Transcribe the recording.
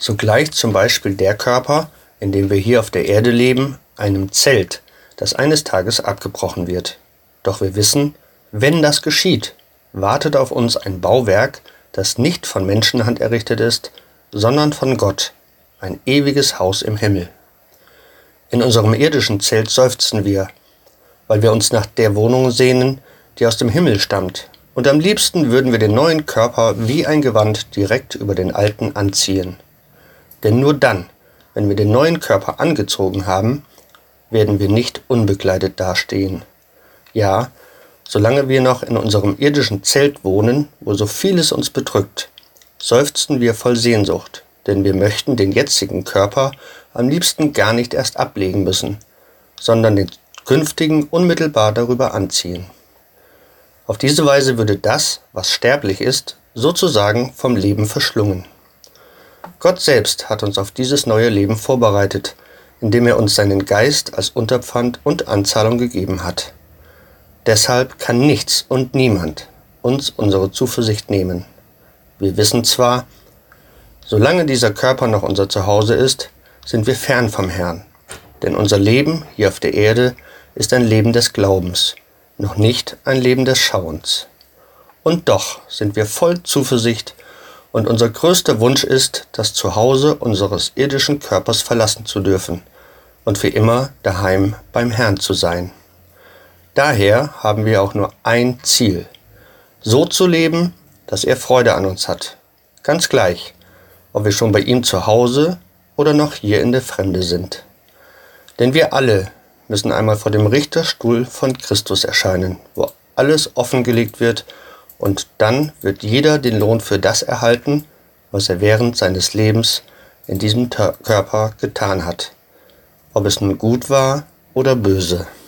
So gleicht zum Beispiel der Körper, in dem wir hier auf der Erde leben, einem Zelt, das eines Tages abgebrochen wird. Doch wir wissen, wenn das geschieht, wartet auf uns ein Bauwerk, das nicht von Menschenhand errichtet ist, sondern von Gott, ein ewiges Haus im Himmel. In unserem irdischen Zelt seufzen wir, weil wir uns nach der Wohnung sehnen, die aus dem Himmel stammt, und am liebsten würden wir den neuen Körper wie ein Gewand direkt über den alten anziehen. Denn nur dann, wenn wir den neuen Körper angezogen haben, werden wir nicht unbekleidet dastehen. Ja, solange wir noch in unserem irdischen Zelt wohnen, wo so vieles uns bedrückt, seufzen wir voll Sehnsucht, denn wir möchten den jetzigen Körper am liebsten gar nicht erst ablegen müssen, sondern den künftigen unmittelbar darüber anziehen. Auf diese Weise würde das, was sterblich ist, sozusagen vom Leben verschlungen. Gott selbst hat uns auf dieses neue Leben vorbereitet, indem er uns seinen Geist als Unterpfand und Anzahlung gegeben hat. Deshalb kann nichts und niemand uns unsere Zuversicht nehmen. Wir wissen zwar, solange dieser Körper noch unser Zuhause ist, sind wir fern vom Herrn, denn unser Leben hier auf der Erde ist ein Leben des Glaubens, noch nicht ein Leben des Schauens. Und doch sind wir voll Zuversicht und unser größter Wunsch ist, das Zuhause unseres irdischen Körpers verlassen zu dürfen und für immer daheim beim Herrn zu sein. Daher haben wir auch nur ein Ziel, so zu leben, dass er Freude an uns hat, ganz gleich, ob wir schon bei ihm zu Hause oder noch hier in der Fremde sind. Denn wir alle müssen einmal vor dem Richterstuhl von Christus erscheinen, wo alles offengelegt wird, und dann wird jeder den Lohn für das erhalten, was er während seines Lebens in diesem Körper getan hat, ob es nun gut war oder böse.